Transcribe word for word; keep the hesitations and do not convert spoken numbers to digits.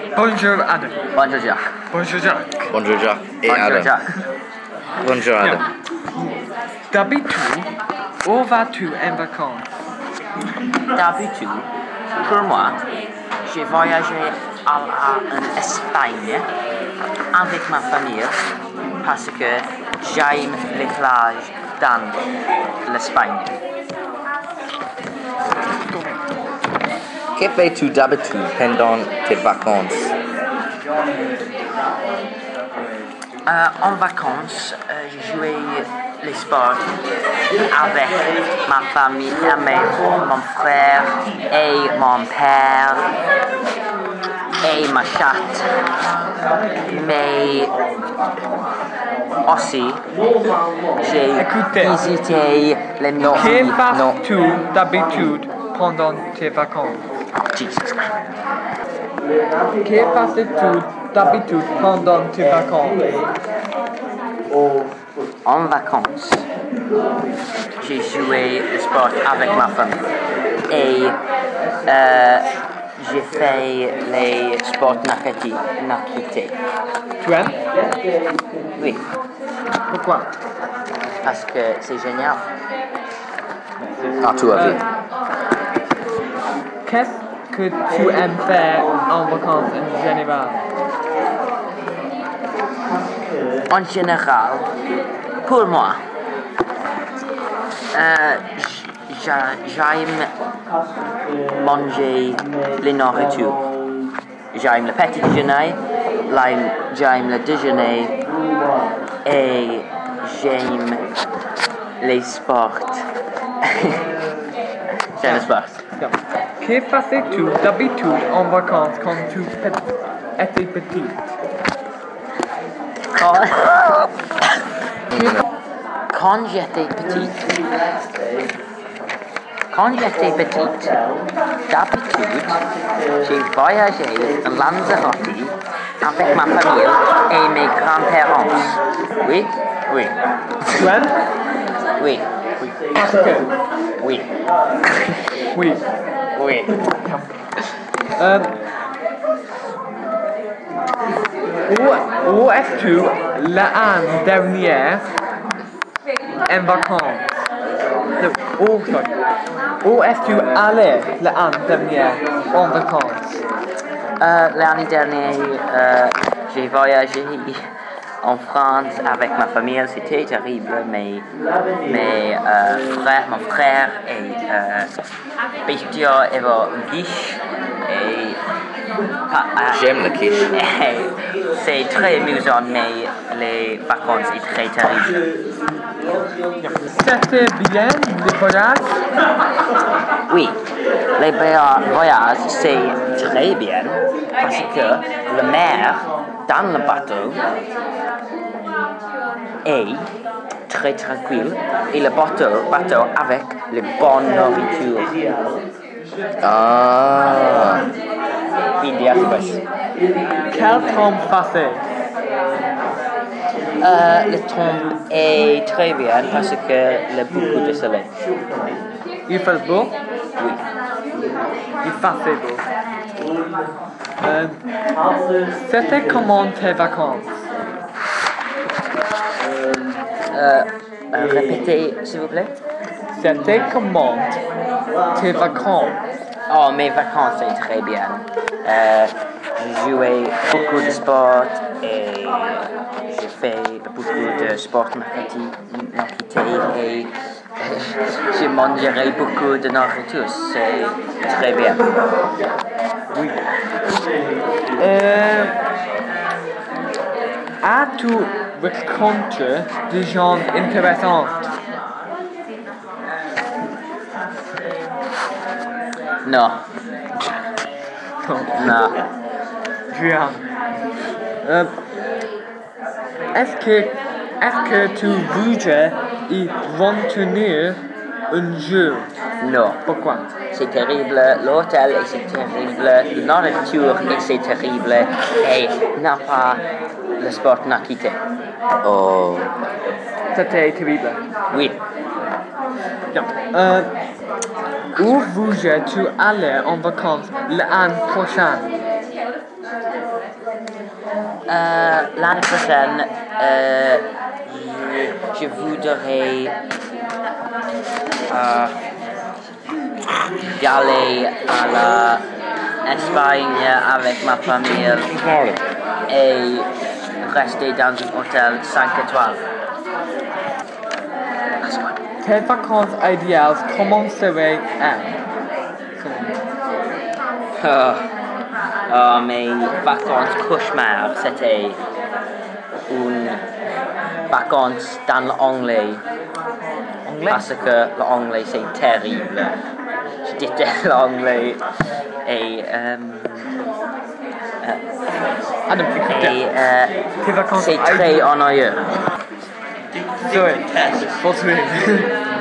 Bonjour Adam. Bonjour Jack. Bonjour Jack. Bonjour Jack et Bonjour Adam. Jack. Bonjour Adam. D'habitude, où vas-tu en vacances? D'habitude, pour moi, j'ai voyagé à la- en Espagne avec ma famille parce que j'aime les plages dans l'Espagne. Que fais-tu d'habitude pendant tes vacances? Euh, en vacances, euh, j'ai joué les sports avec ma famille, avec mon frère et mon père et ma chatte. Mais aussi, j'ai Écoutez. visité les Que musées. Non, fais-tu d'habitude pendant tes vacances? Jesus Christ. Que fais-tu d'habitude pendant tes vacances? En vacances, j'ai joué le sport avec ma famille et euh, j'ai fait les sports nakati, nakité. Tu aimes? Oui, Pourquoi? parce que c'est génial. À toi avis. Qu'est-ce que tu aimes faire en vacances en général? En général, pour moi, euh, j- j'a- j'aime manger les nourritures. J'aime le petit déjeuner, l'aime- j'aime le déjeuner et j'aime les sports. J'aime les sports. Que faisais-tu d'habitude en vacances quand tu pe- étais petit? Quand, quand j'étais petite, quand j'étais petite, d'habitude, j'ai voyagé en Lanzarote avec ma famille et mes grands-parents. Oui, oui, Tu aimes? oui, Parce que? oui, Oui. oui. Euh, où, où es-tu l'année dernière en vacances? Non, où, sorry. Où es-tu allé l'année dernière en vacances? Euh, l'année dernière, euh, j'ai voyagé en France avec ma famille. C'était terrible, mais, mais euh, frère, mon frère et euh, Bistio et vos guiches. Et, ah, ah, J'aime le quiche. c'est très amusant, mais les vacances sont très terribles. C'était bien le voyage? Oui, les voya- voyages, c'est très bien parce que la mer dans le bateau est très tranquille et le bateau, bateau avec les bonnes nourritures. Ah. Quindi aspetta. Quel temps passé? Euh, le temps est très bien parce que le beaucoup de soleil. Il fait beau? Oui. Il faisait beau. Euh, C'était comment tes vacances? Euh, euh, répétez, s'il vous plaît. C'était comment tes vacances? Oh, mes vacances, c'est très bien. Euh, j'ai joué beaucoup de sport et j'ai fait beaucoup de sport nakité et j'ai mangé beaucoup de nourriture. C'est très bien. Oui. Euh, As-tu rencontré des gens intéressants? Non, non. Bien. Euh, est-ce que, est-ce que tu voudrais y retourner un jour? Non. Pourquoi? C'est terrible, l'hôtel et c'est terrible, la nourriture et c'est terrible et n'a pas le sport nakité. Oh. C'était terrible. Oui. Bien. Euh, où voudrais-tu aller en vacances l'année prochaine? Euh, l'année prochaine, euh, je, je voudrais euh, y aller à l'Espagne avec ma famille et rester dans un hôtel cinq étoiles. Tes vacances idéales commenceraient-elles? Oh, oh, mes vacances cauchemar, c'était une vacances dans l'anglais. Anglais? Parce que l'anglais c'est terrible. Je déteste l'anglais et, euh, Adam, et euh, tes vacances c'est très idéales. ennuyeux. Sorry, poursuivre.